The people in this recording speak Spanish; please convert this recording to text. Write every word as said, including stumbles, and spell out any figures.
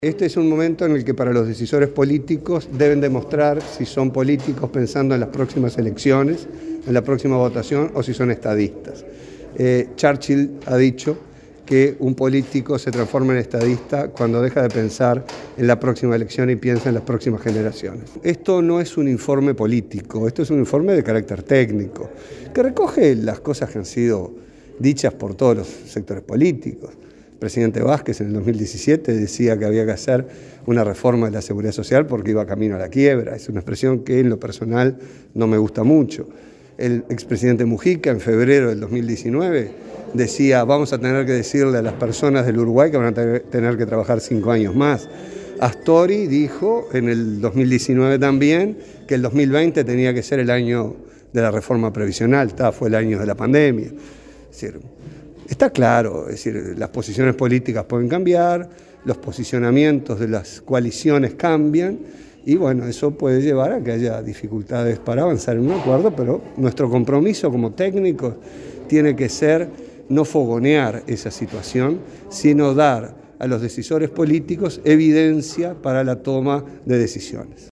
Este es un momento en el que para los decisores políticos deben demostrar si son políticos pensando en las próximas elecciones, en la próxima votación o si son estadistas. Eh, Churchill ha dicho que un político se transforma en estadista cuando deja de pensar en la próxima elección y piensa en las próximas generaciones. Esto no es un informe político, esto es un informe de carácter técnico, que recoge las cosas que han sido dichas por todos los sectores políticos. El presidente Vázquez en el dos mil diecisiete decía que había que hacer una reforma de la seguridad social porque iba camino a la quiebra. Es una expresión que en lo personal no me gusta mucho. El expresidente Mujica en febrero del dos mil diecinueve decía vamos a tener que decirle a las personas del Uruguay que van a tener que trabajar cinco años más. Astori dijo en el dos mil diecinueve también que el dos mil veinte tenía que ser el año de la reforma previsional, ta, fue el año de la pandemia. Es decir, está claro, es decir, las posiciones políticas pueden cambiar, los posicionamientos de las coaliciones cambian y bueno, eso puede llevar a que haya dificultades para avanzar en un acuerdo, pero nuestro compromiso como técnicos tiene que ser no fogonear esa situación, sino dar a los decisores políticos evidencia para la toma de decisiones.